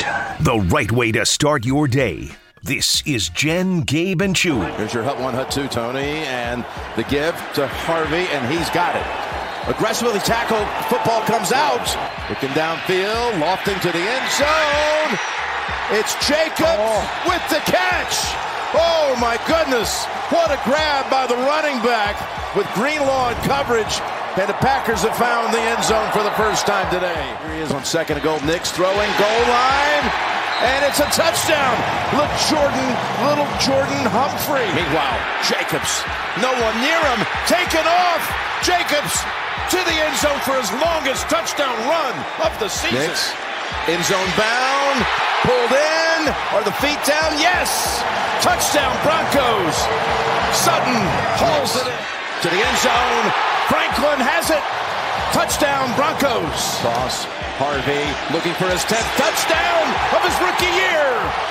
the right way to start your day. This is Jen, Gabe, and Chewy. Here's your hut one, hut two, Tony, and the give to Harvey, and he's got it. Aggressively tackled, football comes out. Looking downfield, lofting to the end zone. It's Jacob with the catch. Oh my goodness, what a grab by the running back with Greenlaw in coverage. And the Packers have found the end zone for the first time today. Here he is on second and goal. Knicks throwing, goal line, and it's a touchdown. Little Jordan Humphrey. Meanwhile, Jacobs, no one near him, taken off. Jacobs to the end zone for his longest touchdown run of the season. Knicks, end zone bound, pulled in. Are the feet down? Yes! Touchdown Broncos. Sutton hauls it in to the end zone. Franklin has it. Touchdown Broncos. Cross, Harvey looking for his 10th touchdown of his rookie year.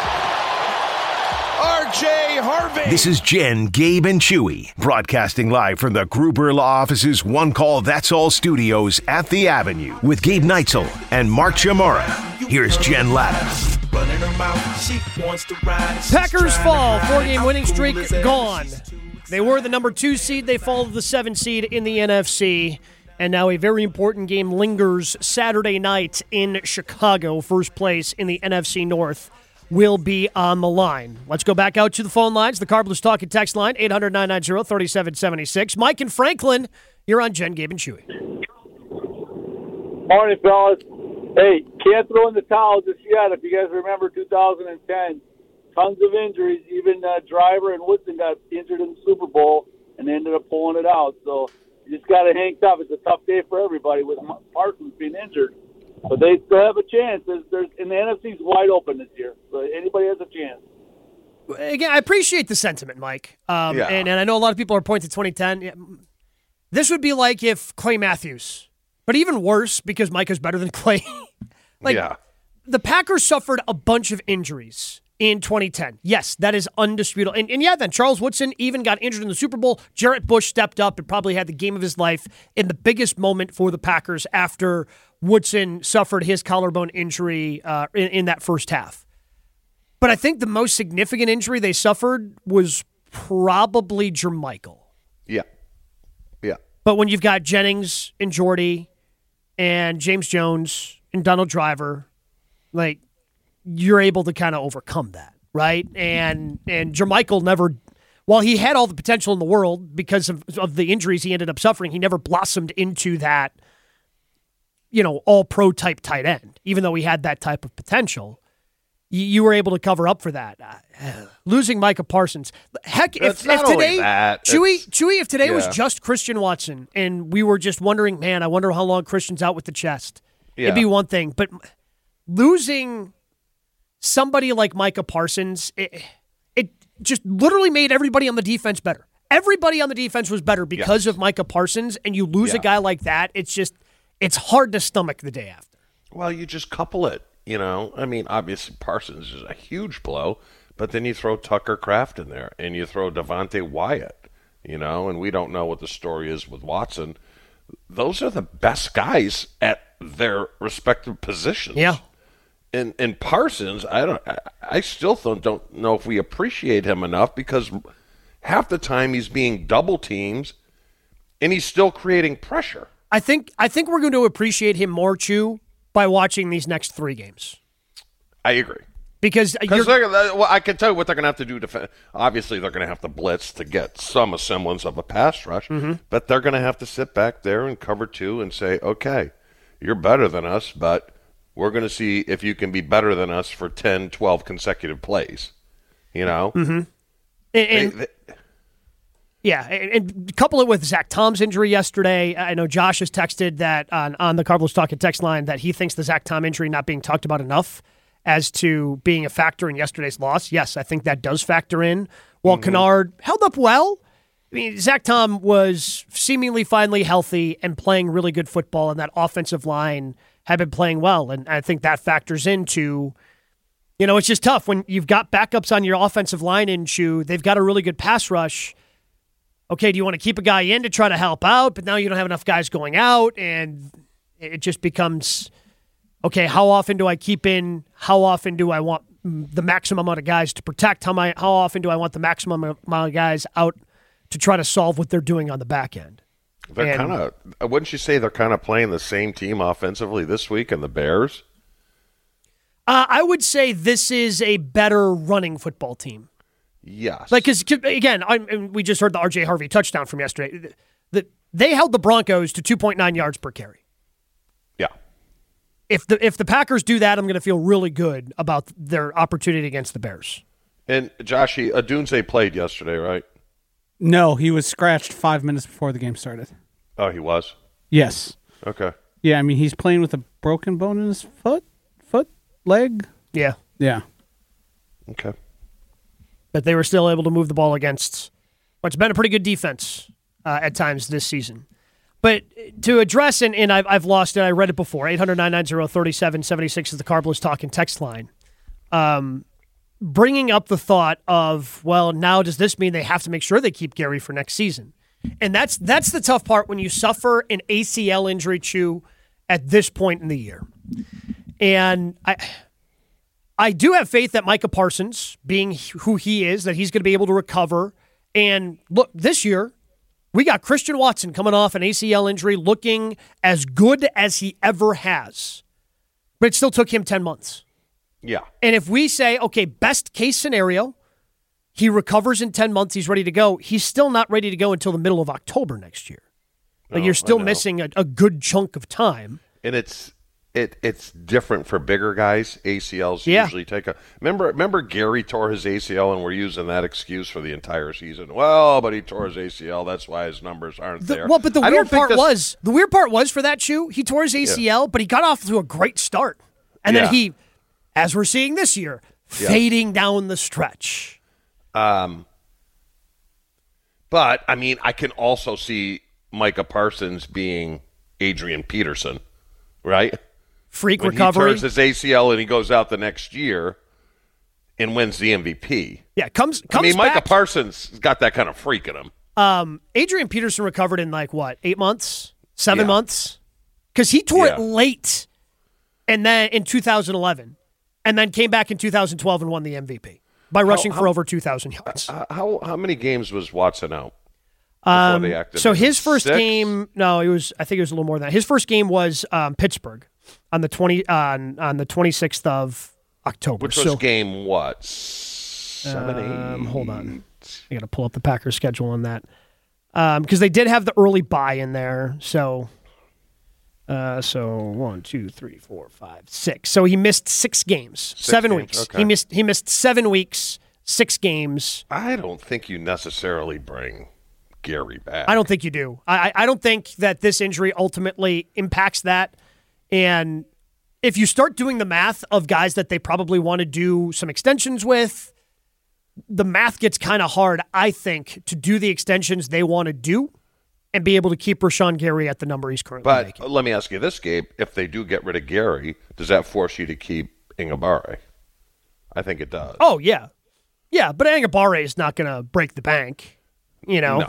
R.J. Harvey. This is Jen, Gabe, and Chewy, broadcasting live from the Gruber Law Office's One Call That's All studios at the Avenue with Gabe Neitzel and Mark Chamara. Here's Jen Latta. Packers fall. 4-game winning streak gone. They were the number 2 seed. They fall to the 7 seed in the NFC. And now a very important game lingers Saturday night in Chicago. First place in the NFC North will be on the line. Let's go back out to the phone lines. The Carbless Talk and Text line, 800-990-3776. Mike and Franklin, you're on Jen, Gabe, and Chewy. Morning, fellas. Hey, can't throw in the towel just yet. If you guys remember 2010, tons of injuries. Even Driver and Woodson got injured in the Super Bowl, and they ended up pulling it out. So you just got to hang tough. It's a tough day for everybody with Parsons being injured. But they still have a chance. And the NFC's wide open this year. So anybody has a chance. Again, I appreciate the sentiment, Mike. And I know a lot of people are pointing to 2010. This would be like if Clay Matthews, but even worse because Mike is better than Clay. The Packers suffered a bunch of injuries in 2010. Yes, that is undisputable. And then Charles Woodson even got injured in the Super Bowl. Jarrett Bush stepped up and probably had the game of his life in the biggest moment for the Packers after Woodson suffered his collarbone injury in that first half. But I think the most significant injury they suffered was probably Jermichael. Yeah. But when you've got Jennings and Jordy and James Jones and Donald Driver, you're able to kind of overcome that, right? And Jermichael never, while he had all the potential in the world because of the injuries he ended up suffering, he never blossomed into that, all-pro type tight end, even though he had that type of potential. You were able to cover up for that. Losing Micah Parsons. Heck, if today, Chewy, if today was just Christian Watson and we were just wondering, man, I wonder how long Christian's out with the chest. Yeah. It'd be one thing. But losing somebody like Micah Parsons, it just literally made everybody on the defense better. Everybody on the defense was better because of Micah Parsons, and you lose a guy like that, it's hard to stomach the day after. Well, you just couple it. Obviously Parsons is a huge blow, but then you throw Tucker Kraft in there, and you throw Devontae Wyatt, and we don't know what the story is with Watson. Those are the best guys at their respective positions. Yeah. And Parsons, I still don't know if we appreciate him enough because half the time he's being double teamed, and he's still creating pressure. I think we're going to appreciate him more, Chew, by watching these next 3 games. I agree. Because I can tell you what they're going to have to do. Obviously, they're going to have to blitz to get some semblance of a pass rush, but they're going to have to sit back there and cover 2 and say, okay, you're better than us, but we're going to see if you can be better than us for 10, 12 consecutive plays, Mm-hmm. And couple it with Zach Tom's injury yesterday. I know Josh has texted that on the Carbless Talk and Text line that he thinks the Zach Tom injury not being talked about enough as to being a factor in yesterday's loss. Yes, I think that does factor in. While Kennard held up well, Zach Tom was seemingly finally healthy and playing really good football, and that offensive line had been playing well. And I think that factors into, it's just tough when you've got backups on your offensive line in Chew. They've got a really good pass rush. Okay, do you want to keep a guy in to try to help out, but now you don't have enough guys going out, and it just becomes, okay, how often do I keep in? How often do I want the maximum amount of guys to protect? How often do I want the maximum amount of guys out to try to solve what they're doing on the back end? They're kind of, wouldn't you say they're kind of playing the same team offensively this week in the Bears? I would say this is a better running football team. Yes. Like, because, again, we just heard the R.J. Harvey touchdown from yesterday. They held the Broncos to 2.9 yards per carry. Yeah. If the Packers do that, I'm going to feel really good about their opportunity against the Bears. And, Joshy, Odunze played yesterday, right? No, he was scratched 5 minutes before the game started. Oh, he was? Yes. Okay. Yeah, I mean, he's playing with a broken bone in his leg. Yeah. Yeah. Okay. But they were still able to move the ball against what's been a pretty good defense at times this season. But to address, and I've lost it, I read it before, 800-990-3776 is the Carbless Talking text line. Bringing up the thought of, well, now does this mean they have to make sure they keep Gary for next season? And that's the tough part when you suffer an ACL injury, Chew, at this point in the year. And I do have faith that Micah Parsons, being who he is, that he's going to be able to recover. And look, this year, we got Christian Watson coming off an ACL injury looking as good as he ever has. But it still took him 10 months. Yeah. And if we say, okay, best case scenario, he recovers in 10 months, he's ready to go, he's still not ready to go until the middle of October next year. Like, you're still missing a good chunk of time. And it's different for bigger guys. ACLs usually take a... Remember Gary tore his ACL and we're using that excuse for the entire season. Well, but he tore his ACL. That's why his numbers aren't there. Well, but the weird part was for that, Chew, he tore his ACL, but he got off to a great start. And then he, as we're seeing this year, fading down the stretch. But, I mean, I can also see Micah Parsons being Adrian Peterson, right? Freak when recovery. He turns his ACL and he goes out the next year and wins the MVP. Yeah, comes Micah Parsons got that kind of freak in him. Adrian Peterson recovered in 8 months, 7 months? Because he tore it late, and then in 2011, and then came back in 2012 and won the MVP by rushing for over 2,000 yards. How many games was Watson out? So his first game, I think it was a little more than that. His first game was Pittsburgh on the 26th of October. Which was game what? 7, 8? Hold on, I got to pull up the Packers schedule on that because they did have the early bye in there. So 1, 2, 3, 4, 5, 6. So he missed 6 games, 7 weeks. Okay. He missed 7 weeks, 6 games. I don't think you necessarily bring Gary back. I don't think you do. I don't think that this injury ultimately impacts that. And if you start doing the math of guys that they probably want to do some extensions with, the math gets kind of hard, I think, to do the extensions they want to do and be able to keep Rashawn Gary at the number he's currently making. But let me ask you this, Gabe. If they do get rid of Gary, does that force you to keep Ingabare? I think it does. Oh, yeah. Yeah, but Ingabare is not going to break the bank, No.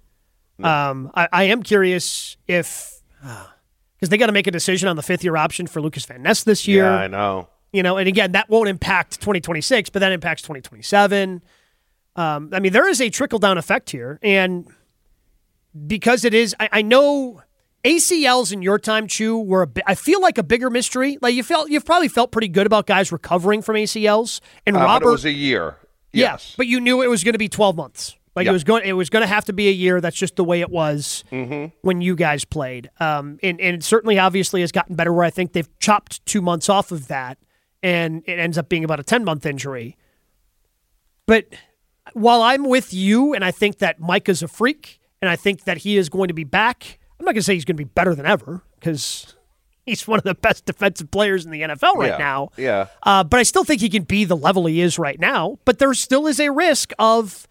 I am curious if because they got to make a decision on the 5th-year option for Lucas Van Ness this year. Yeah, I know. And again, that won't impact 2026, but that impacts 2027. There is a trickle-down effect here, and because it is, I know ACLs in your time, Chew, were I feel like a bigger mystery. Like you've probably felt pretty good about guys recovering from ACLs, and Robert, but it was a year. Yes. Yeah, but you knew it was going to be 12 months. It was going to have to be a year. That's just the way it was when you guys played. And it certainly obviously has gotten better where I think they've chopped 2 months off of that, and it ends up being about a 10-month injury. But while I'm with you, and I think that Micah's a freak, and I think that he is going to be back, I'm not going to say he's going to be better than ever because he's one of the best defensive players in the NFL right now. Yeah. But I still think he can be the level he is right now. But there still is a risk of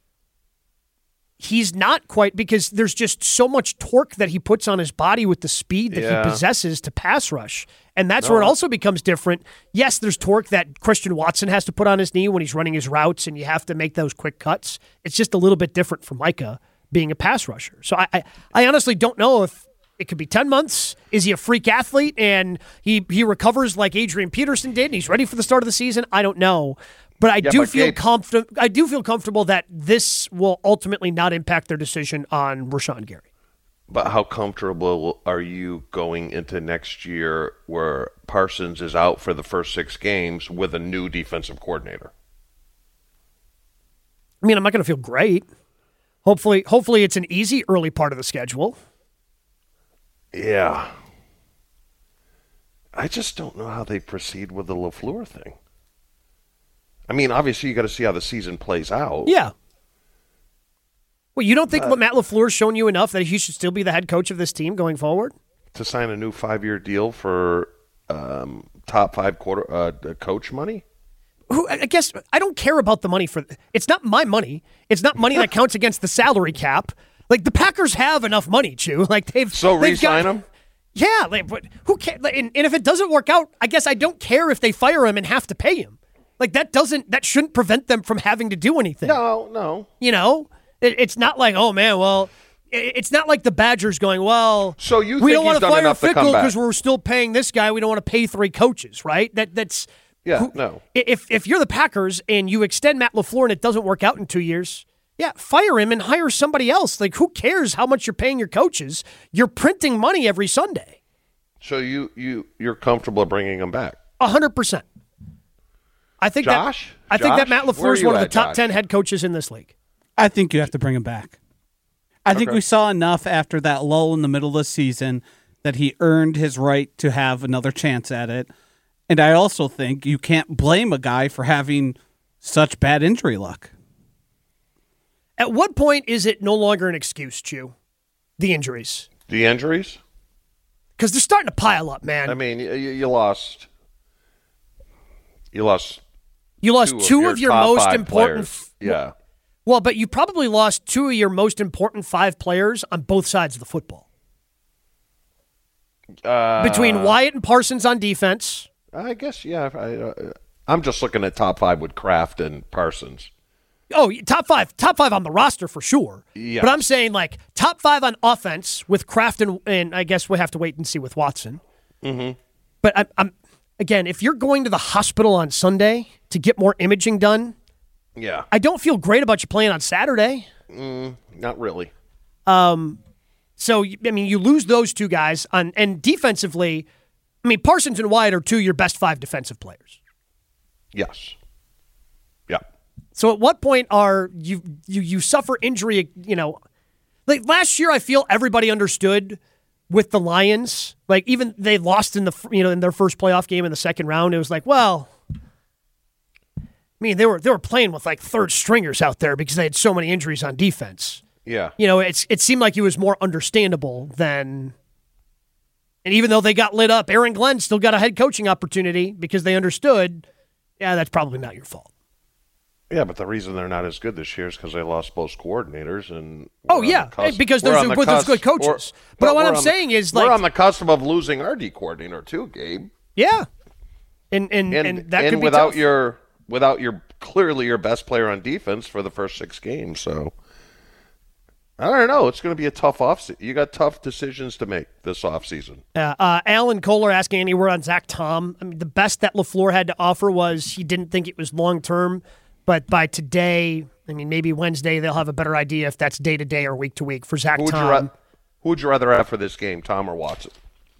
he's not quite, because there's just so much torque that he puts on his body with the speed that he possesses to pass rush. And that's where it also becomes different. Yes, there's torque that Christian Watson has to put on his knee when he's running his routes, and you have to make those quick cuts. It's just a little bit different for Micah being a pass rusher. So I honestly don't know if It could be 10 months. Is he a freak athlete and he recovers like Adrian Peterson did and he's ready for the start of the season? I don't know. But I do feel comfortable that this will ultimately not impact their decision on Rashawn Gary. But how comfortable are you going into next year where Parsons is out for the first 6 games with a new defensive coordinator? I mean, I'm not going to feel great. Hopefully it's an easy early part of the schedule. Yeah. I just don't know how they proceed with the LaFleur thing. I mean, obviously you got to see how the season plays out. Yeah. Well, you don't think Matt LaFleur's shown you enough that he should still be the head coach of this team going forward? To sign a new 5-year deal for top 5 coach money? I guess I don't care about the money it's not my money. It's not money that counts against the salary cap. Like the Packers have enough money, Chew. Like they've re-sign him. Yeah, but who cares? And if it doesn't work out, I guess I don't care if they fire him and have to pay him. Like that shouldn't prevent them from having to do anything. No. You know, it's not like, oh man, well, it's not like the Badgers going, well, so you we think don't want to fire Fickell because we're still paying this guy. We don't want to pay 3 coaches, right? No. If you're the Packers and you extend Matt LaFleur and it doesn't work out in 2 years, yeah, fire him and hire somebody else. Like, who cares how much you're paying your coaches? You're printing money every Sunday. So you're comfortable bringing him back? 100%. I think Josh? I think that Matt LaFleur is one of the top 10 head coaches in this league. I think you have to bring him back. I think we saw enough after that lull in the middle of the season that he earned his right to have another chance at it. And I also think you can't blame a guy for having such bad injury luck. At what point is it no longer an excuse, Chew? The injuries. The injuries? Because they're starting to pile up, man. I mean, you lost. You lost two of your most important. Yeah. Well, but you probably lost 2 of your most important 5 players on both sides of the football. Between Wyatt and Parsons on defense. I guess, yeah. I'm just looking at top 5 with Kraft and Parsons. Oh, top five on the roster for sure. Yes. But I'm saying like top 5 on offense with Kraft and I guess we have to wait and see with Watson. Mm-hmm. But I'm again, if you're going to the hospital on Sunday to get more imaging done, yeah, I don't feel great about you playing on Saturday. Not really. So I mean, you lose those 2 guys and defensively. I mean, Parsons and Wyatt are 2 of your best 5 defensive players. Yes. Yeah. So at what point are you suffer injury, you know, like last year I feel everybody understood with the Lions. Like even they lost in their first playoff game in the second round. It was like, well, I mean, they were playing with like third stringers out there because they had so many injuries on defense. Yeah. You know, it seemed like it was more understandable than. And even though they got lit up, Aaron Glenn still got a head coaching opportunity because they understood, yeah, that's probably not your fault. Yeah, but the reason they're not as good this year is because they lost both coordinators. And because those good coaches. But what I'm saying is, like, we're on the cusp of losing our D coordinator too, Gabe. Yeah, and that could be without tough. without your clearly your best player on defense for the first 6 games. So I don't know. It's going to be a tough offseason. You got tough decisions to make this offseason. Alan Kohler asking any word on Zach Tom. I mean, the best that LaFleur had to offer was he didn't think it was long term. But by today, I mean, maybe Wednesday, they'll have a better idea if that's day-to-day or week-to-week for Zach Tom. Who would you rather have for this game, Tom or Watson?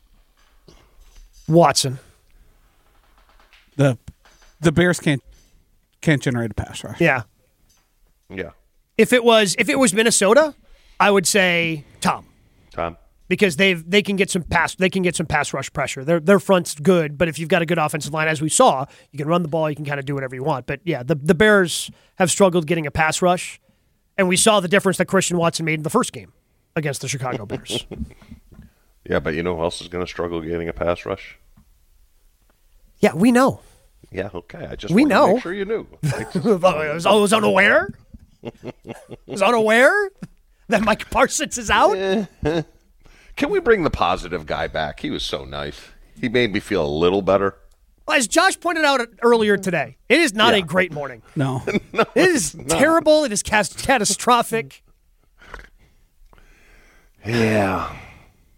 Watson. The Bears can't generate a pass rush. Yeah. Yeah. If it was Minnesota, I would say Tom. Because they can get some pass rush pressure. Their front's good, but if you've got a good offensive line, as we saw, you can run the ball, you can kind of do whatever you want. But yeah, the Bears have struggled getting a pass rush, and we saw the difference that Christian Watson made in the first game against the Chicago Bears. Yeah, but you know who else is going to struggle getting a pass rush? Yeah, we know. Yeah, okay. I just wanted to make sure you knew. I was unaware. Was unaware that Mike Parsons is out. Can we bring the positive guy back? He was so nice. He made me feel a little better. Well, as Josh pointed out earlier today, it is not a great morning. No. It is terrible. It is catastrophic. Yeah.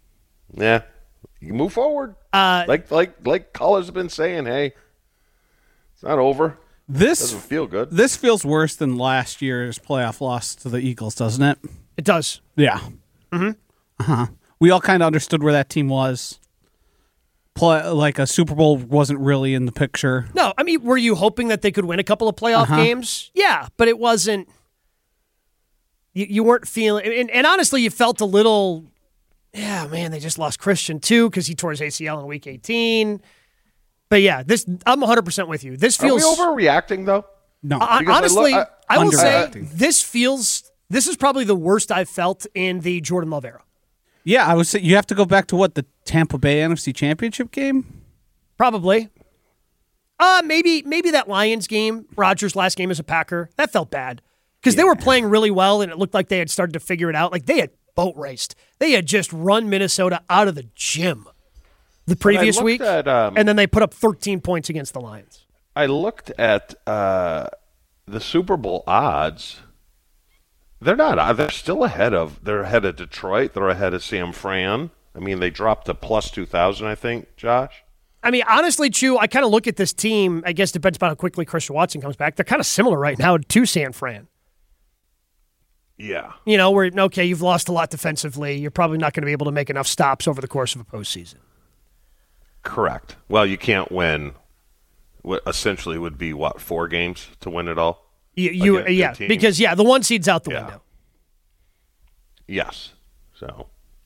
Yeah, you move forward. Like Culler's been saying, hey, it's not over. This doesn't feel good. This feels worse than last year's playoff loss to the Eagles, doesn't it? It does. Yeah. Mm-hmm. We all kind of understood where that team was. Like a Super Bowl wasn't really in the picture. No, I mean, were you hoping that they could win a couple of playoff games? Yeah, but it wasn't. You weren't feeling, and honestly, you felt a little. Yeah, man, they just lost Christian too because he tore his ACL in Week 18. But yeah, I'm 100% with you. This feels. Are we overreacting though? No, honestly, I will say this is probably the worst I've felt in the Jordan Love era. Yeah, I would say you have to go back to the Tampa Bay NFC Championship game? Probably. Maybe that Lions game, Rodgers' last game as a Packer, that felt bad. Because they were playing really well, and it looked like they had started to figure it out. Like, they had boat raced. They had just run Minnesota out of the gym the previous week, and then they put up 13 points against the Lions. I looked at the Super Bowl odds. They're not. They're still ahead of. They're ahead of Detroit. They're ahead of San Fran. I mean, they dropped to plus 2,000. I think, Josh. I mean, honestly, Chew, I kind of look at this team. I guess it depends on how quickly Christian Watson comes back. They're kind of similar right now to San Fran. Yeah. You know, you've lost a lot defensively. You're probably not going to be able to make enough stops over the course of a postseason. Correct. Well, you can't win. What essentially would be 4 games to win it all. Because the 1 seed's out the window. Yes. So.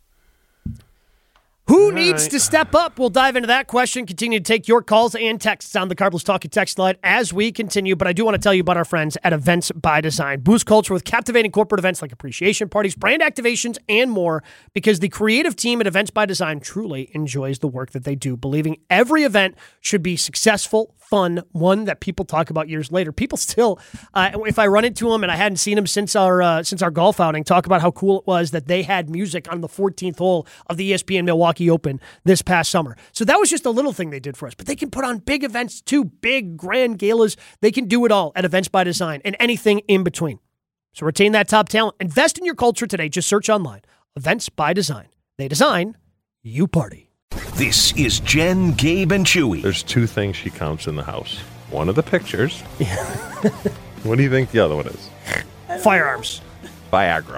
Who needs to step up? We'll dive into that question. Continue to take your calls and texts on the Cardinals Talking text line as we continue. But I do want to tell you about our friends at Events by Design. Boost culture with captivating corporate events like appreciation parties, brand activations, and more. Because the creative team at Events by Design truly enjoys the work that they do, believing every event should be successful, fun, one that people talk about years later. People still, if I run into them and I hadn't seen them since our golf outing, talk about how cool it was that they had music on the 14th hole of the ESPN Milwaukee Open this past summer. So that was just a little thing they did for us. But they can put on big events too, big grand galas. They can do it all at Events by Design and anything in between. So retain that top talent. Invest in your culture today. Just search online. Events by Design. They design, you party. This is Jen, Gabe, and Chewy. There's 2 things she counts in the house. One of the pictures. What do you think the other one is? Firearms. Viagra.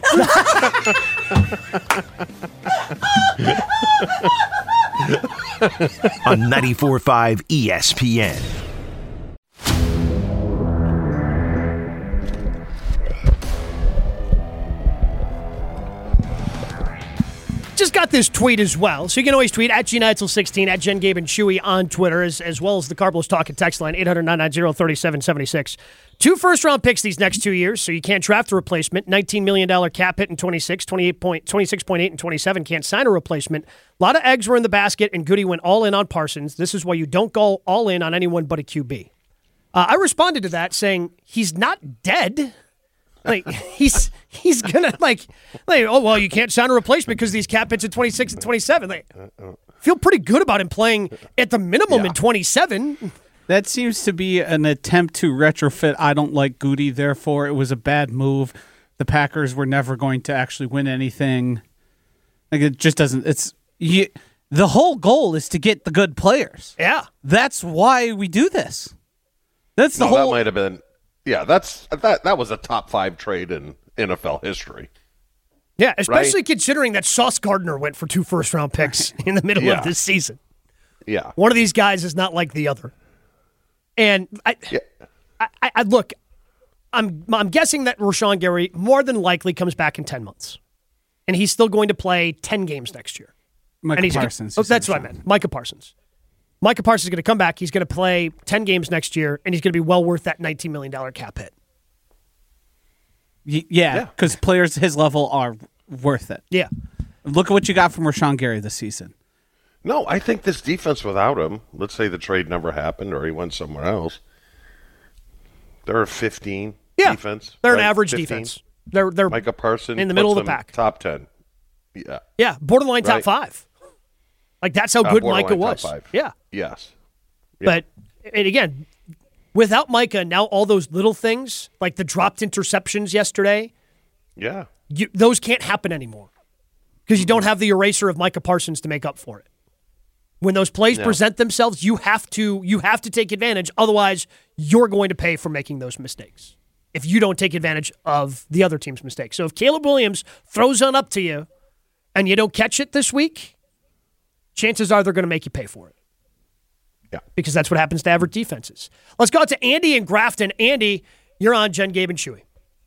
On 94.5 ESPN. Just got this tweet as well. So you can always tweet at GNeitzel16, at Jen, Gabe, and Chewy on Twitter, as well as the Cardinals Talking text line, 800-990-3776. 2 first-round picks these next 2 years, so you can't draft a replacement. $19 million cap hit in 26, 26.8 in 27. Can't sign a replacement. A lot of eggs were in the basket, and Goody went all in on Parsons. This is why you don't go all in on anyone but a QB. I responded to that saying, he's not dead. Like, he's gonna oh, well, you can't sign a replacement because these cap hits in 26 and 27. Feel pretty good about him playing at the minimum in 27. That seems to be an attempt to retrofit I don't like Goody, therefore it was a bad move. The Packers were never going to actually win anything. Like, it just doesn't, the whole goal is to get the good players. Yeah. That's why we do this. That's the whole. That might have been. Yeah, that was a top 5 trade in NFL history. Yeah, especially considering that Sauce Gardner went for 2 first-round picks in the middle of this season. Yeah. One of these guys is not like the other. And I look, I'm guessing that Rashawn Gary more than likely comes back in 10 months. And he's still going to play 10 games next year. Micah Parsons. That's what I meant. Micah Parsons. Micah Parsons is going to come back. He's going to play 10 games next year, and he's going to be well worth that $19 million cap hit. Yeah, because players his level are worth it. Yeah. Look at what you got from Rashawn Gary this season. No, I think this defense without him, let's say the trade never happened or he went somewhere else, they're a 15 defense. They're an average 15? Defense. They're Micah Parsons in the middle of the pack. Top 10. Yeah. Yeah, borderline top 5. Like, that's how good Micah was. Top 5. Yeah. Yes. Yeah. But, and again, without Micah, now all those little things, like the dropped interceptions yesterday, yeah, those can't happen anymore. because you don't have the eraser of Micah Parsons to make up for it. When those plays present themselves, you have to take advantage. Otherwise, you're going to pay for making those mistakes if you don't take advantage of the other team's mistakes. So if Caleb Williams throws on up to you and you don't catch it this week, chances are they're going to make you pay for it. Yeah. Because that's what happens to average defenses. Let's go out to Andy in Grafton. Andy, you're on Jen, Gabe, and Chewy.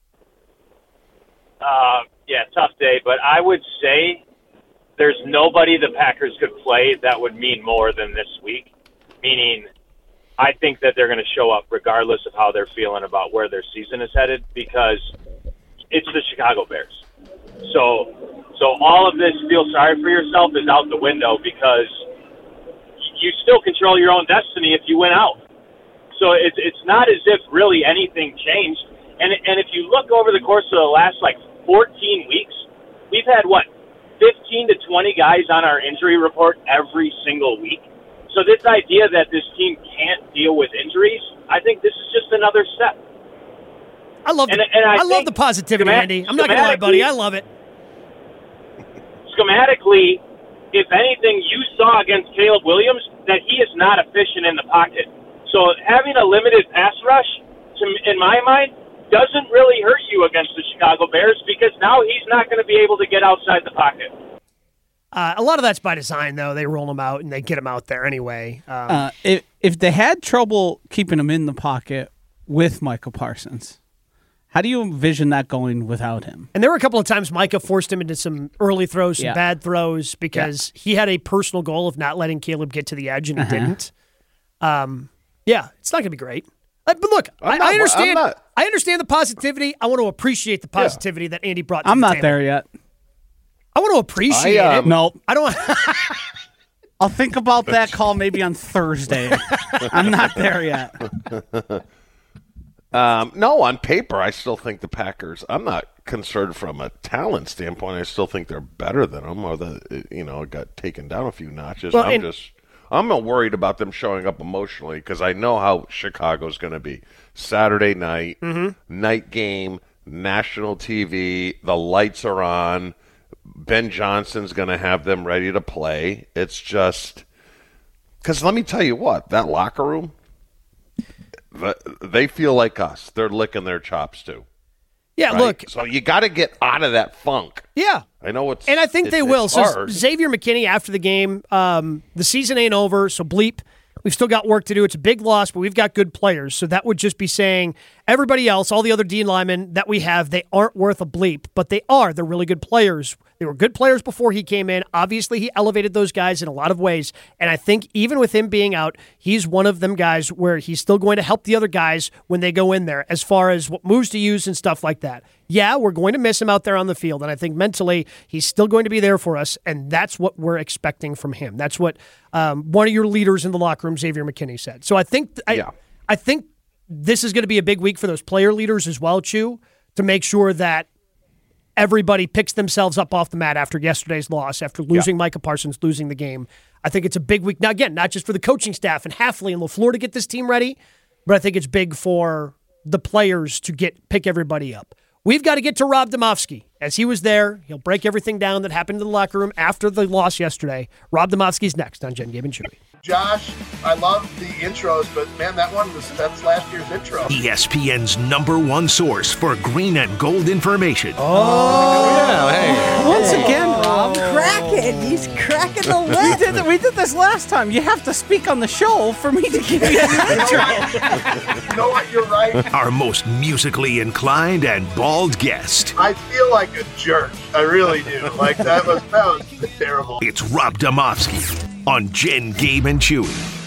Yeah, tough day, but I would say there's nobody the Packers could play that would mean more than this week, meaning I think that they're going to show up regardless of how they're feeling about where their season is headed, because it's the Chicago Bears. So all of this feel sorry for yourself is out the window, because you still control your own destiny if you win out. So it's not as if really anything changed. And if you look over the course of the last 14 weeks, we've had 15 to 20 guys on our injury report every single week. So this idea that this team can't deal with injuries, I think this is just another step. I love the positivity, Andy. I'm not going to lie, buddy. I love it. Schematically, if anything, you saw against Caleb Williams that he is not efficient in the pocket. So having a limited pass rush, in my mind, doesn't really hurt you against the Chicago Bears, because now he's not going to be able to get outside the pocket. A lot of that's by design, though. They roll him out and they get him out there anyway. If they had trouble keeping him in the pocket with Micah Parsons, how do you envision that going without him? And there were a couple of times Micah forced him into some early throws, some bad throws, because he had a personal goal of not letting Caleb get to the edge, and he didn't. It's not going to be great. But look, I understand. I understand the positivity. I want to appreciate the positivity that Andy brought to the table. I'm not there yet. I want to appreciate it. Nope. I don't. I'll think about that call maybe on Thursday. I'm not there yet. No, on paper, I still think the Packers. I'm not concerned from a talent standpoint. I still think they're better than them, or it got taken down a few notches. Well, I'm not worried about them showing up emotionally, because I know how Chicago's going to be. Saturday night, night game, national TV, the lights are on. Ben Johnson's going to have them ready to play. It's just because let me tell you what, that locker room, they feel like us. They're licking their chops too. Yeah, right? Look. So you got to get out of that funk. Yeah. I know it's and I think they will. Hard. So Xavier McKinney after the game, the season ain't over, so bleep. We've still got work to do. It's a big loss, but we've got good players. So that would just be saying everybody else, all the other D linemen that we have, they aren't worth a bleep, but they are. They're really good players. They were good players before he came in. Obviously, he elevated those guys in a lot of ways. And I think even with him being out, he's one of them guys where he's still going to help the other guys when they go in there as far as what moves to use and stuff like that. Yeah, we're going to miss him out there on the field. And I think mentally, he's still going to be there for us. And that's what we're expecting from him. That's what one of your leaders in the locker room, Xavier McKinney, said. So I think I think this is going to be a big week for those player leaders as well, Chew, to make sure that everybody picks themselves up off the mat after yesterday's loss, after losing Micah Parsons, losing the game. I think it's a big week. Now, again, not just for the coaching staff and Hafley and LaFleur to get this team ready, but I think it's big for the players to pick everybody up. We've got to get to Rob Demovsky. As he was there, he'll break everything down that happened in the locker room after the loss yesterday. Rob Demovsky's next on Jen, Gabe, and Chewy. Josh, I love the intros, but man, that's last year's intro. ESPN's #1 source for green and gold information. Once again, Rob. He's cracking the whip. We did this last time. You have to speak on the show for me to give you an intro. You know what? You're right. Our most musically inclined and bald guest. I feel like a jerk. I really do. That was terrible. It's Rob Demovsky on Jen, Gabe, and Chewy.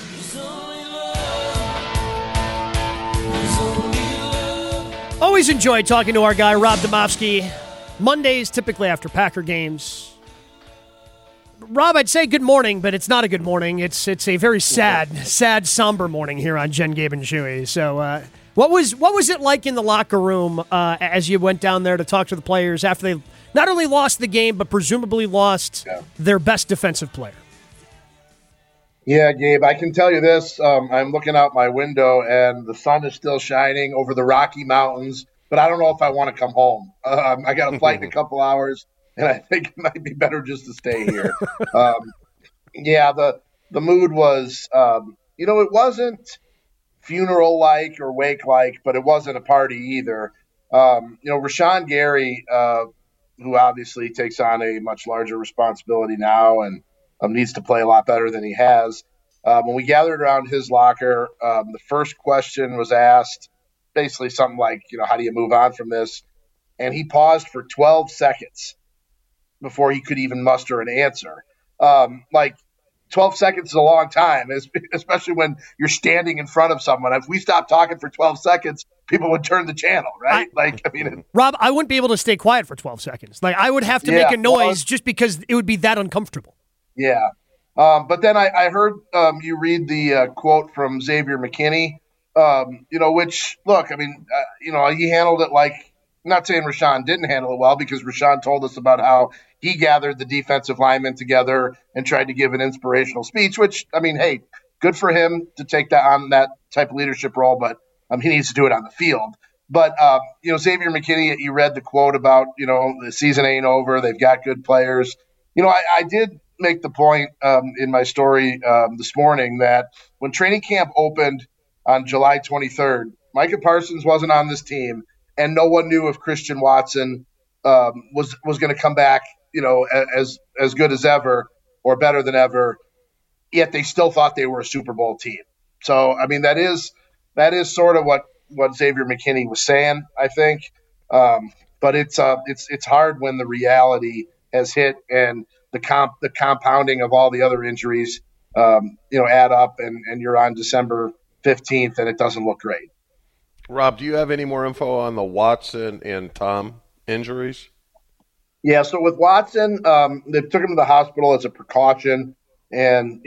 Always enjoy talking to our guy, Rob Demovsky. Mondays, typically after Packer games. Rob, I'd say good morning, but it's not a good morning. It's a very sad, somber morning here on Jen, Gabe, and Chewy. So what was it like in the locker room as you went down there to talk to the players after they not only lost the game, but presumably lost their best defensive player? Yeah, Gabe, I can tell you this. I'm looking out my window, and the sun is still shining over the Rocky Mountains, but I don't know if I want to come home. I got a flight in a couple hours. and I think it might be better just to stay here. Yeah, the mood was, it wasn't funeral-like or wake-like, but it wasn't a party either. Rashawn Gary, who obviously takes on a much larger responsibility now and needs to play a lot better than he has. When we gathered around his locker, the first question was asked, basically something like, how do you move on from this? And he paused for 12 seconds before he could even muster an answer. 12 seconds is a long time, especially when you're standing in front of someone. If we stopped talking for 12 seconds, people would turn the channel, right? Rob, I wouldn't be able to stay quiet for 12 seconds. I would have to make a noise just because it would be that uncomfortable. Yeah. But then I heard you read the quote from Xavier McKinney, which, look, he handled it like, I'm not saying Rashawn didn't handle it well, because Rashawn told us about how he gathered the defensive linemen together and tried to give an inspirational speech, which, hey, good for him to take that on that type of leadership role, but he needs to do it on the field. But, Xavier McKinney, you read the quote about, the season ain't over. They've got good players. I did make the point in my story this morning that when training camp opened on July 23rd, Micah Parsons wasn't on this team, and no one knew if Christian Watson was going to come back, as good as ever or better than ever. Yet they still thought they were a Super Bowl team. So that is sort of what Xavier McKinney was saying, I think. But it's hard when the reality has hit and the compounding of all the other injuries, add up, and you're on December 15th and it doesn't look great. Rob, do you have any more info on the Watson and Tom injuries? Yeah, so with Watson, they took him to the hospital as a precaution. And,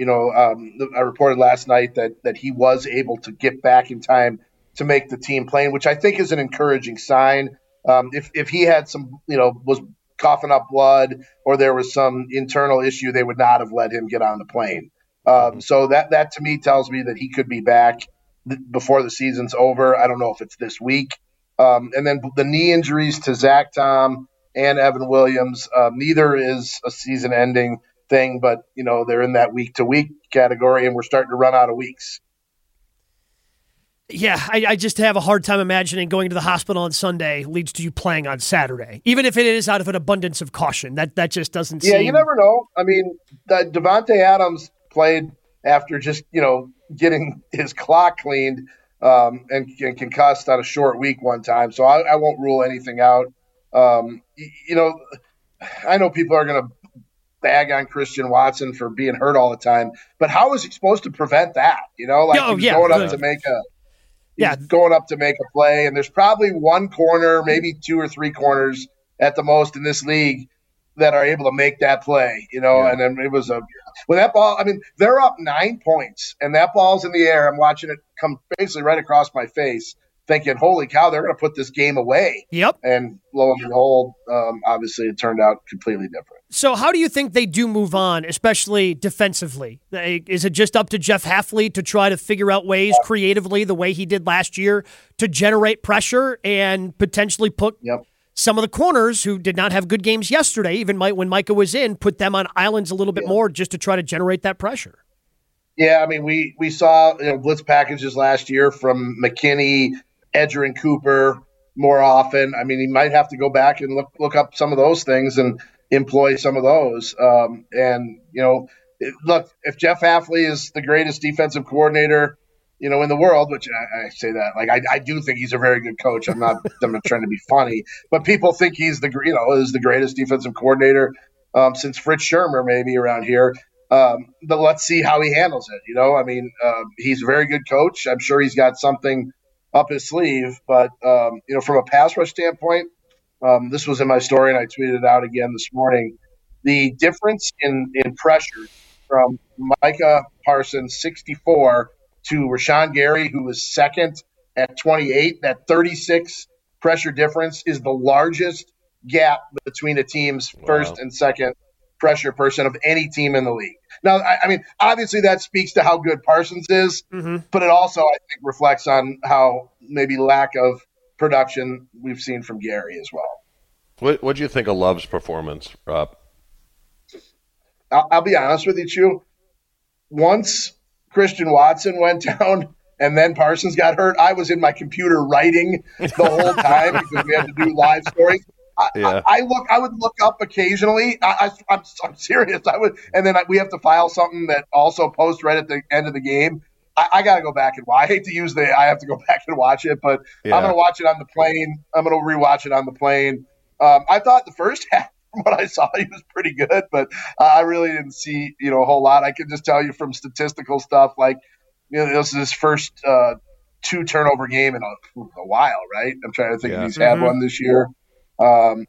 I reported last night that he was able to get back in time to make the team plane, which I think is an encouraging sign. If he had some, was coughing up blood or there was some internal issue, they would not have let him get on the plane. So that to me tells me that he could be back before the season's over. I don't know if it's this week. And then the knee injuries to Zach Tom and Evan Williams, neither is a season-ending thing, but, they're in that week-to-week category, and we're starting to run out of weeks. Yeah, I just have a hard time imagining going to the hospital on Sunday leads to you playing on Saturday, even if it is out of an abundance of caution. That just doesn't seem... Yeah, you never know. Devontae Adams played after just, getting his clock cleaned and concussed on a short week one time, so I won't rule anything out. I know people are going to bag on Christian Watson for being hurt all the time, but how is he supposed to prevent that? Going up to make a play, and there's probably one corner, maybe two or three corners at the most in this league that are able to make that play, and then it was when that ball, they're up 9 points and that ball's in the air. I'm watching it come basically right across my face thinking, holy cow, they're going to put this game away. Yep. And lo and behold, obviously it turned out completely different. So how do you think they do move on, especially defensively? Is it just up to Jeff Hafley to try to figure out ways creatively, the way he did last year, to generate pressure and potentially put some of the corners who did not have good games yesterday, even when Micah was in, put them on islands a little bit more just to try to generate that pressure? Yeah, we saw blitz packages last year from McKinney, Edgerrin Cooper more often. He might have to go back and look up some of those things and employ some of those. Look, if Jeff Hafley is the greatest defensive coordinator, in the world, which I say that, I do think he's a very good coach. I'm not trying to be funny, but people think he's is the greatest defensive coordinator since Fritz Shurmur maybe around here. But let's see how he handles it. He's a very good coach. I'm sure he's got something up his sleeve, but from a pass rush standpoint, this was in my story and I tweeted it out again this morning. The difference in pressure from Micah Parsons, 64, to Rashawn Gary, who was second at 28, that 36 pressure difference is the largest gap between a team's first and second pressure person of any team in the league. Now, obviously that speaks to how good Parsons is, but it also, I think, reflects on how maybe lack of production we've seen from Gary as well. What do you think of Love's performance, Rob? I'll be honest with you, Chew. Once Christian Watson went down and then Parsons got hurt, I was in my computer writing the whole time because we had to do live stories. I would look up occasionally. I'm serious. I would, and then we have to file something that also posts right at the end of the game. I got to go back and watch. I hate to use I have to go back and watch it, but I'm going to watch it on the plane. I'm going to rewatch it on the plane. I thought the first half, from what I saw, he was pretty good, but I really didn't see, a whole lot. I can just tell you from statistical stuff, like, this is his first 2 turnover game in a while, right? I'm trying to think if he's had one this year. So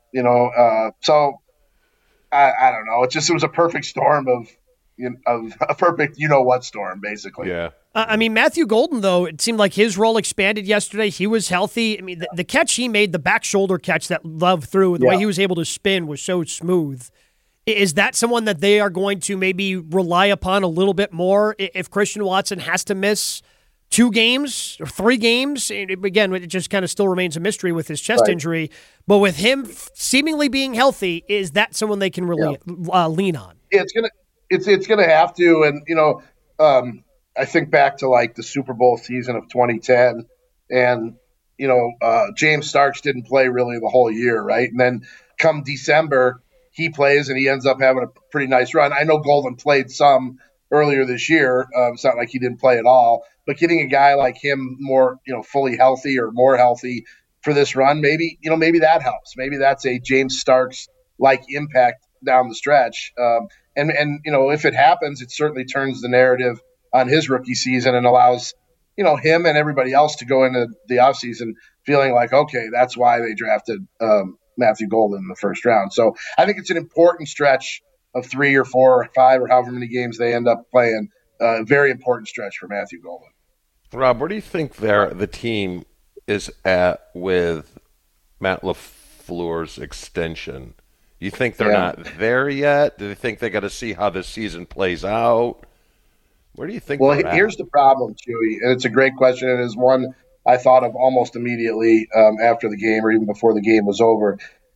I don't know. It was a perfect storm of a perfect what storm, basically. Yeah. I mean, Matthew Golden, though, it seemed like his role expanded yesterday. He was healthy. I mean, the catch he made, the back shoulder catch that Love threw, the way he was able to spin was so smooth. Is that someone that they are going to maybe rely upon a little bit more if Christian Watson has to miss 2 games or 3 games? Again, it just kind of still remains a mystery with his chest injury. But with him seemingly being healthy, is that someone they can really lean on? It's gonna have to, and I think back to like the Super Bowl season of 2010, and James Starks didn't play really the whole year, right? And then come December, he plays and he ends up having a pretty nice run. I know Golden played some earlier this year. It's not like he didn't play at all, but getting a guy like him more, fully healthy or more healthy for this run, maybe that helps. Maybe that's a James Starks like impact down the stretch. And if it happens, it certainly turns the narrative on his rookie season and allows, him and everybody else to go into the offseason feeling like, okay, that's why they drafted Matthew Golden in the first round. So I think it's an important stretch of 3 or 4 or 5 or however many games they end up playing. A very important stretch for Matthew Golden. Rob, where do you think the team is at with Matt LaFleur's extension? You think they're not there yet? Do they think they got to see how this season plays out? Where do you think they're at? Here's the problem, Chewy, and it's a great question. It is one I thought of almost immediately after the game or even before the game was over.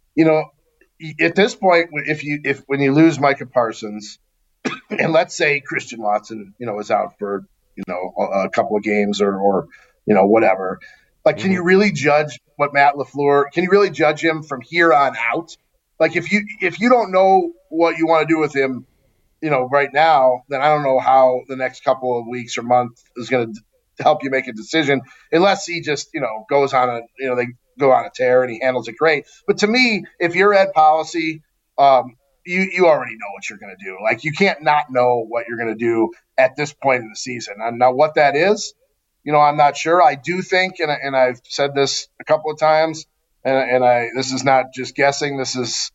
At this point, when you lose Micah Parsons, and let's say Christian Watson, is out for, a couple of games or whatever, like, can you really judge what Matt LaFleur, can you really judge him from here on out? Like, if you don't know what you want to do with him, right now, then I don't know how the next couple of weeks or month is going to help you make a decision, unless he just, goes on they go on a tear and he handles it great. But to me, if you're Ed Policy, you already know what you're going to do. Like, you can't not know what you're going to do at this point in the season. And now what that is, I'm not sure. I do think, and I've said this a couple of times, and this is not just guessing. This is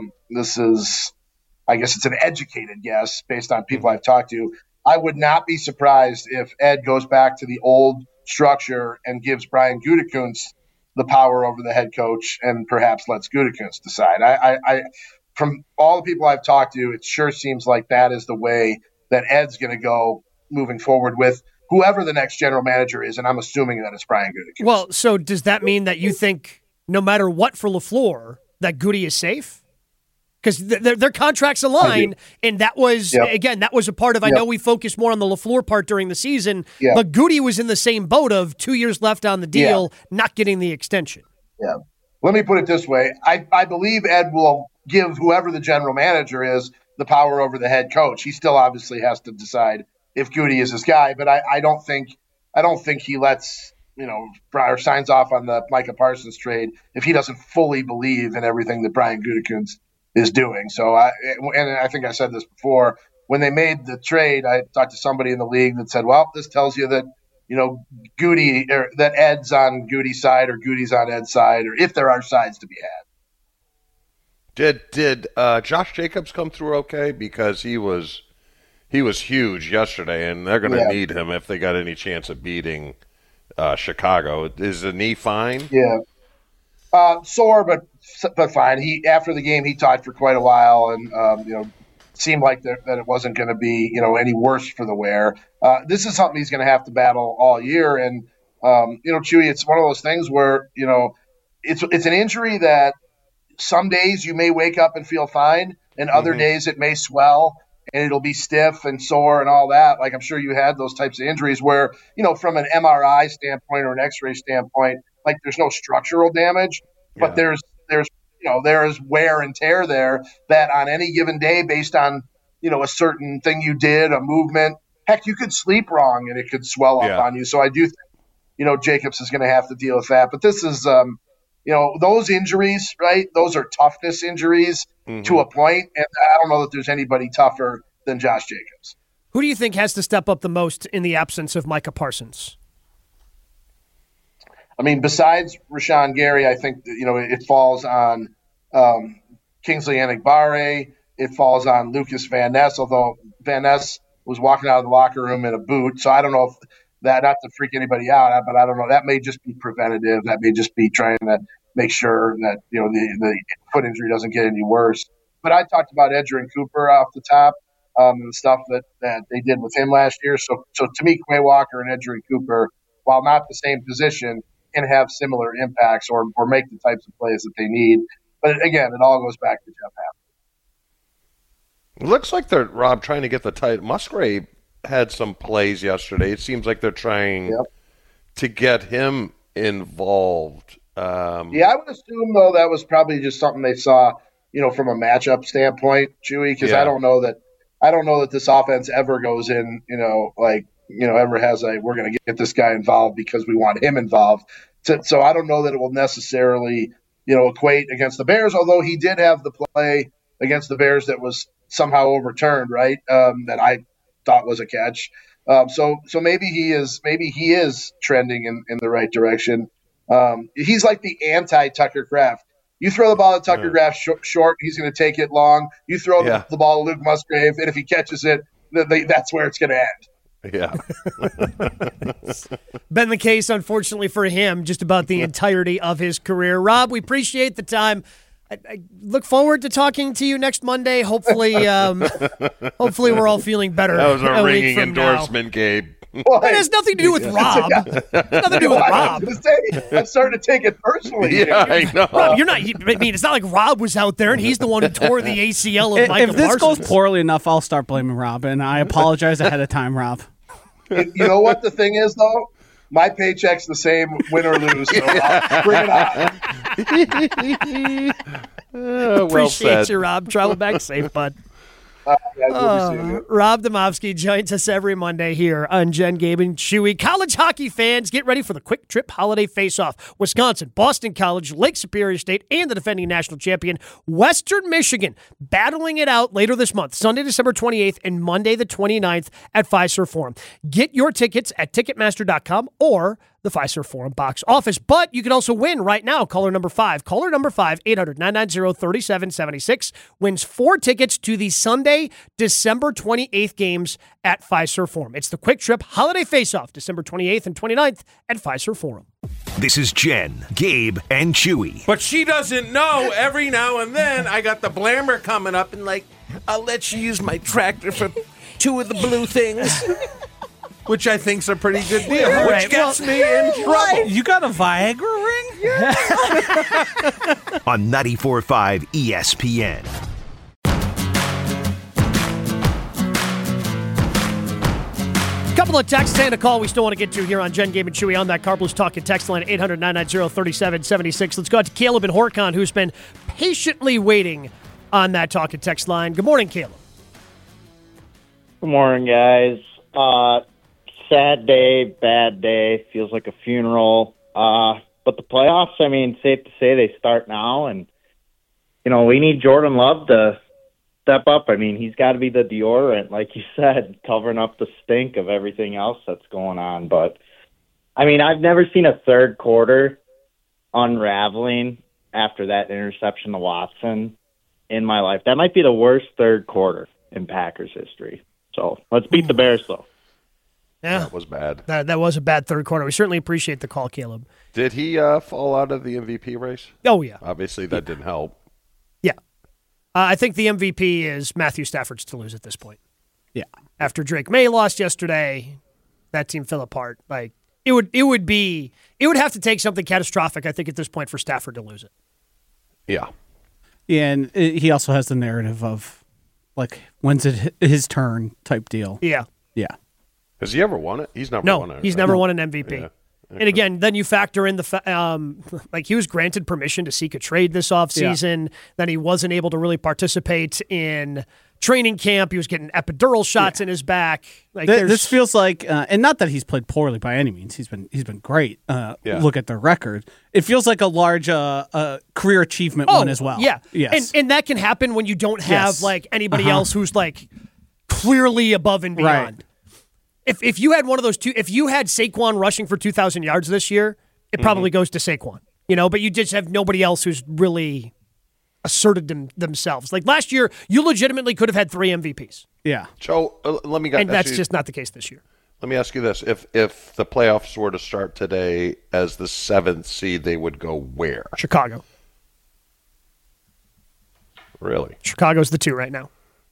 I guess it's an educated guess based on people I've talked to. I would not be surprised if Ed goes back to the old structure and gives Brian Gutekunst the power over the head coach and perhaps lets Gutekunst decide. I from all the people I've talked to, it sure seems like that is the way that Ed's going to go moving forward with whoever the next general manager is, and I'm assuming that it's Brian Gutekunst. Well, so does that mean that you think no matter what for LaFleur, that Goody is safe? Because their contracts align, and that was, again, that was a part of, I know we focused more on the LaFleur part during the season, but Goody was in the same boat of 2 years left on the deal, not getting the extension. Yeah. Let me put it this way. I believe Ed will give whoever the general manager is the power over the head coach. He still obviously has to decide if Goody is his guy, but I don't think he lets, or signs off on the Micah Parsons trade if he doesn't fully believe in everything that Brian Gutekunst is doing. So I think I said this before, when they made the trade, I talked to somebody in the league that said, well, this tells you that, Goody, or that Ed's on Goody's side or Goody's on Ed's side, or if there are sides to be had. Did Josh Jacobs come through okay? Because he was huge yesterday, and they're going to need him if they got any chance of beating Chicago. Is the knee fine? Yeah. Sore, but fine. After the game, he talked for quite a while, and seemed like that it wasn't going to be any worse for the wear. This is something he's going to have to battle all year, and Chewy, it's one of those things where it's an injury that some days you may wake up and feel fine, and other days it may swell and it'll be stiff and sore and all that. Like, I'm sure you had those types of injuries where, from an MRI standpoint or an X-ray standpoint, like there's no structural damage, but there's there is wear and tear there that on any given day, based on, a certain thing you did, a movement, heck, you could sleep wrong and it could swell up on you. So I do think, Jacobs is going to have to deal with that. But this is, those injuries, right? Those are toughness injuries to a point. And I don't know that there's anybody tougher than Josh Jacobs. Who do you think has to step up the most in the absence of Micah Parsons? I mean, besides Rashawn Gary, I think, it falls on Kingsley Enagbare. It falls on Lucas Van Ness, although Van Ness was walking out of the locker room in a boot. So I don't know if that, not to freak anybody out, but I don't know. That may just be preventative. That may just be trying to make sure that, the foot injury doesn't get any worse. But I talked about Edgerrin Cooper off the top, the stuff that they did with him last year. So to me, Quay Walker and Edgerrin Cooper, while not the same position, can have similar impacts or make the types of plays that they need. But again, it all goes back to Jeff Hammond. It looks like they're, Rob, trying to get the tight. Musgrave had some plays yesterday. It seems like they're trying to get him involved. I would assume, though, that was probably just something they saw, from a matchup standpoint, Chewy, because I don't know that this offense ever goes in, ever has we're going to get this guy involved because we want him involved. So I don't know that it will necessarily, equate against the Bears, although he did have the play against the Bears that was somehow overturned, right? That I thought was a catch. So maybe he is trending in the right direction. He's like the anti-Tucker Kraft. You throw the ball at Tucker Kraft short, he's going to take it long. You throw the ball to Luke Musgrave, and if he catches it, that's where it's going to end. Yeah. Been the case, unfortunately, for him just about the entirety of his career. Rob, we appreciate the time. I look forward to talking to you next Monday. Hopefully we're all feeling better. That was a ringing endorsement, Gabe. That has nothing to do with Rob. Nothing to do with Rob. I'm starting to take it personally. Yeah, I know. Rob, it's not like Rob was out there and he's the one who tore the ACL of Micah Parsons. If this goes poorly enough, I'll start blaming Rob, and I apologize ahead of time, Rob. You know what the thing is, though? My paycheck's the same, win or lose. So bring it on. Appreciate you, Rob. Travel back safe, bud. Rob Demovsky joins us every Monday here on Jen, Gabe, and Chewy. College hockey fans, get ready for the Quick Trip Holiday Face-Off. Wisconsin, Boston College, Lake Superior State, and the defending national champion, Western Michigan, battling it out later this month, Sunday, December 28th and Monday the 29th at Fiserv Forum. Get your tickets at Ticketmaster.com or the Fiserv Forum box office. But you can also win right now. Caller number 5, 800-990-3776, wins 4 tickets to the Sunday, December 28th games at Fiserv Forum. It's the Quick Trip Holiday Face-Off, December 28th and 29th at Fiserv Forum. This is Jen, Gabe, and Chewy. But she doesn't know. Every now and then, I got the blammer coming up and I'll let you use my tractor for 2 of the blue things. Which I think's a pretty good deal, which gets me in trouble. You got a Viagra ring? Yeah. On 94.5 ESPN. Couple of texts and a call we still want to get to here on Jen, Gabe, and Chewy on that Car Blues Talking text line, 800-990-3776. Let's go out to Caleb in Horicon, who's been patiently waiting on that talking text line. Good morning, Caleb. Good morning, guys. Sad day, bad day, feels like a funeral. But the playoffs, safe to say they start now. And, we need Jordan Love to step up. He's got to be the deodorant, like you said, covering up the stink of everything else that's going on. But, I've never seen a third quarter unraveling after that interception to Watson in my life. That might be the worst third quarter in Packers history. So let's beat the Bears, though. Yeah, that was bad. That was a bad third quarter. We certainly appreciate the call, Caleb. Did he fall out of the MVP race? Oh, yeah. Obviously, that didn't help. Yeah. I think the MVP is Matthew Stafford's to lose at this point. Yeah. After Drake May lost yesterday, that team fell apart. It would have to take something catastrophic, I think, at this point for Stafford to lose it. Yeah. And he also has the narrative of, like, when's it his turn type deal. Yeah. Yeah. Has he ever won it? He's never won it. He's never won an MVP. Yeah. And again, then you factor in like he was granted permission to seek a trade this offseason. Then he wasn't able to really participate in training camp. He was getting epidural shots in his back. Like this feels like, and not that he's played poorly by any means. He's been great. Look at the record. It feels like a large career achievement one as well. Yeah. Yes. And that can happen when you don't have like anybody else who's like clearly above and beyond. Right. If you had one of those two, if you had Saquon rushing for 2,000 yards this year, it probably goes to Saquon. But you just have nobody else who's really asserted themselves. Like last year, you legitimately could have had 3 MVPs. Yeah. So let me and that's just not the case this year. Let me ask you this: if the playoffs were to start today as the 7th seed, they would go where? Chicago. Really? Chicago's the 2 right now.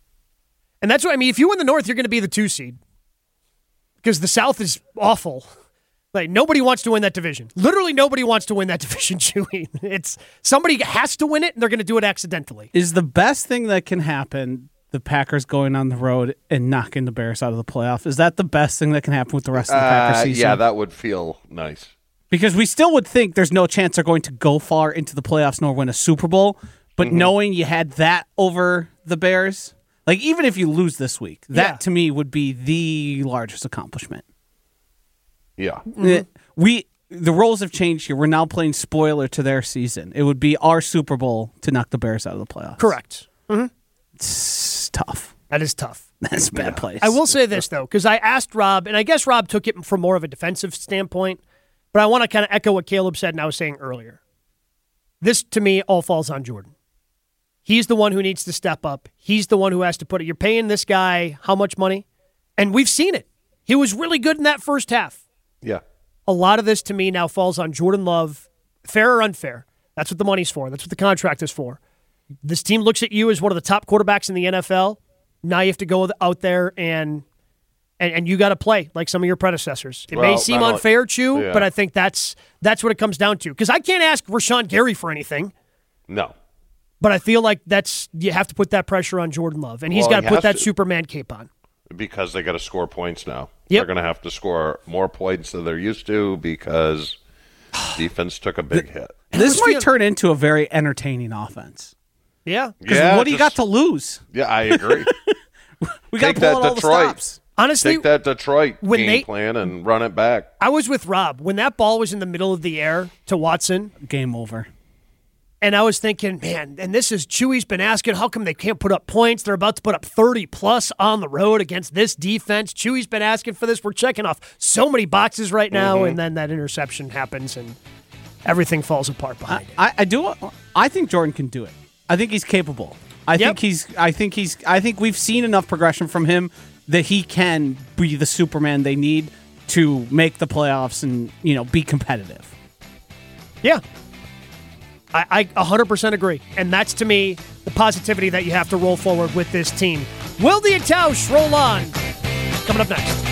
And that's what I mean. If you win the North, you're going to be the 2 seed. Because the South is awful. Like, nobody wants to win that division. Literally nobody wants to win that division, Chewy. It's somebody has to win it, and they're going to do it accidentally. Is the best thing that can happen the Packers going on the road and knocking the Bears out of the playoff? Is that the best thing that can happen with the rest of the Packers season? Yeah, that would feel nice. Because we still would think there's no chance they're going to go far into the playoffs nor win a Super Bowl, but knowing you had that over the Bears... Like, even if you lose this week, that to me would be the largest accomplishment. Yeah. The roles have changed here. We're now playing spoiler to their season. It would be our Super Bowl to knock the Bears out of the playoffs. Correct. It's tough. That is tough. That's a bad place. I will say this, though, because I asked Rob, and I guess Rob took it from more of a defensive standpoint, but I want to kind of echo what Caleb said and I was saying earlier. This, to me, all falls on Jordan. He's the one who needs to step up. He's the one who has to put it. You're paying this guy how much money? And we've seen it. He was really good in that first half. Yeah. A lot of this, to me, now falls on Jordan Love, fair or unfair. That's what the money's for. That's what the contract is for. This team looks at you as one of the top quarterbacks in the NFL. Now you have to go out there and you got to play like some of your predecessors. It may seem unfair, Chew, but I think that's what it comes down to. Because I can't ask Rashawn Gary for anything. No. But I feel like you have to put that pressure on Jordan Love, and he's got to put that Superman cape on. Because they got to score points now. Yep. They're going to have to score more points than they're used to because defense took a big hit. This might turn into a very entertaining offense. Yeah. Because what do you got to lose? Yeah, I agree. We got to pull out all the stops. Honestly, take that Detroit game plan and run it back. I was with Rob. When that ball was in the middle of the air to Watson. Game over. And I was thinking, man, and this is Chewy's been asking, how come they can't put up points? They're about to put up 30-plus on the road against this defense. Chewy's been asking for this. We're checking off so many boxes right now, and then that interception happens, and everything falls apart behind it. I think Jordan can do it. I think he's capable. I think we've seen enough progression from him that he can be the Superman they need to make the playoffs and, be competitive. Yeah. I 100% agree. And that's, to me, the positivity that you have to roll forward with this team. Will the Tausch roll on? Coming up next.